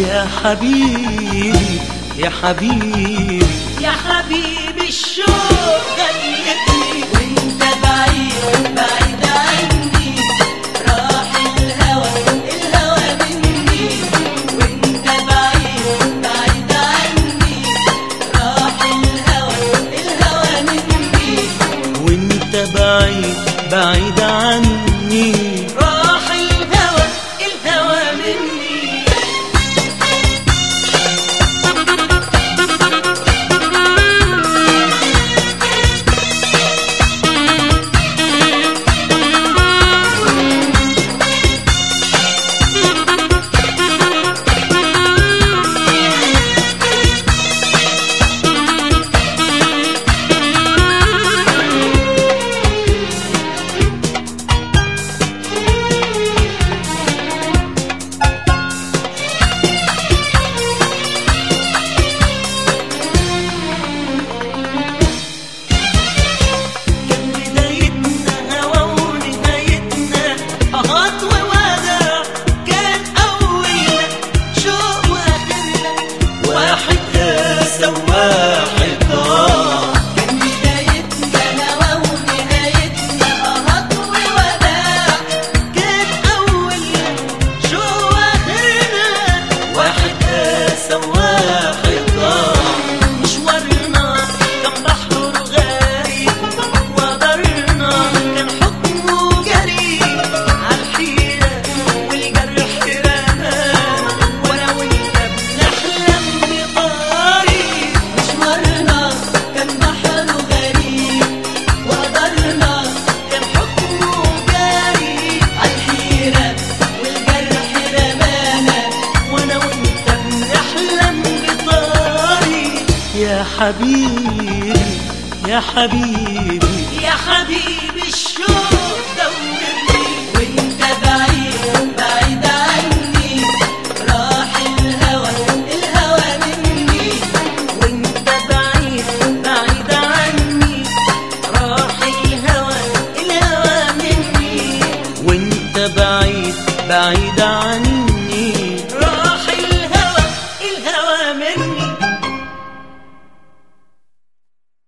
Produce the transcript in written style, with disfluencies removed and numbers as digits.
يا حبيبي يا حبيبي يا حبيبي الشوق غلبني وانت بعيد بعيد عني، راح الهوى الهوى مني، وانت بعيد بعيد عني، راح الهوى الهوى مني، وانت بعيد بعيد عني، راح الهوى الهوى مني. يا حبيبي يا حبيبي يا حبيبي الشوق دورني وانت بعيد بعيد عني، راح الهوى الهوى مني، وانت بعيد بعيد عني، راح الهوى الهوى مني، وانت بعيد بعيد